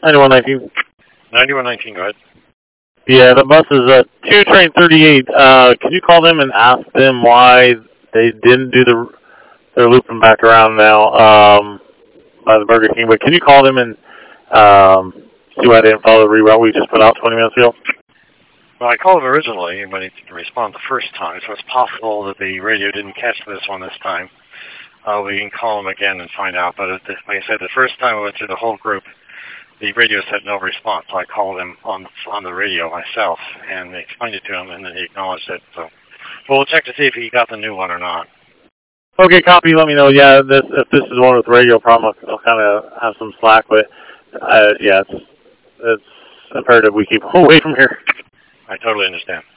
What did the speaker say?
9119. 9119, go ahead. Yeah, the bus is 2 train 38. Can you call them and ask them why they didn't do they're looping back around now by the Burger King, but can you call them and see why they didn't follow the reroute we just put out 20 minutes ago? Well, I called originally, but he didn't respond the first time, so it's possible that the radio didn't catch this one this time. We can call them again and find out, but like I said, the first time I went through the whole group, the radio said no response, so I called him on the radio myself, and they explained it to him, and then he acknowledged it. So we'll check to see if he got the new one or not. Okay, copy. Let me know. Yeah, if this is one with radio problem, I'll kind of have some slack, but yeah, it's imperative we keep away from here. I totally understand.